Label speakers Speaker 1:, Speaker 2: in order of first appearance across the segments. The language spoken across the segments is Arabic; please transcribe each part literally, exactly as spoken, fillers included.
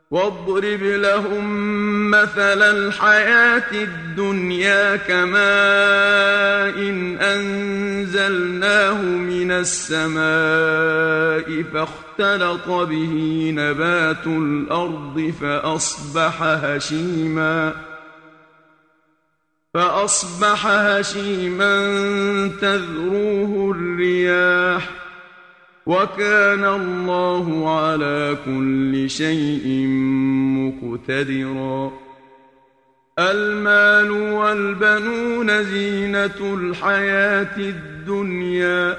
Speaker 1: واضرب لهم مثل الحياة الدنيا كماء إن أنزلناه من السماء فاختلط به نبات الأرض فأصبح هشيما فأصبح هشيما تذروه الرياح وكان الله على كل شيء مقتدرا. المال والبنون زينة الحياة الدنيا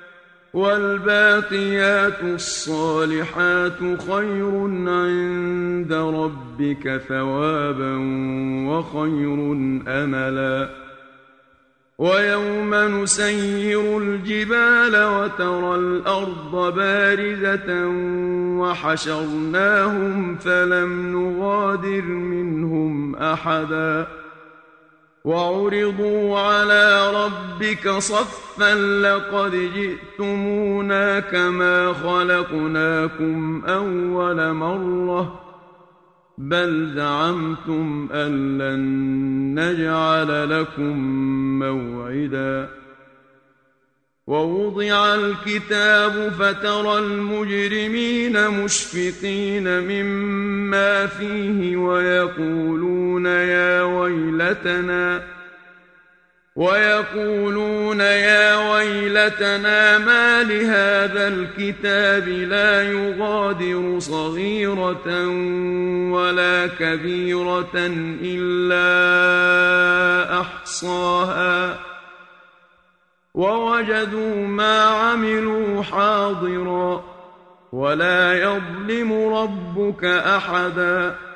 Speaker 1: والباقيات الصالحات خير عند ربك ثوابا وخير أملا. ويوم نسير الجبال وترى الأرض بارزة وحشرناهم فلم نغادر منهم أحدا وعرضوا على ربك صفا لقد جئتمونا كما خلقناكم أول مرة بل زعمتم أن لن نجعل لكم موعدا. ووضع الكتاب فترى المجرمين مشفقين مما فيه ويقولون يا ويلتنا ويقولون يا ويلتنا ما لهذا الكتاب لا يغادر صغيرة ولا كبيرة إلا أحصاها ووجدوا ما عملوا حاضرا ولا يظلم ربك أحدا.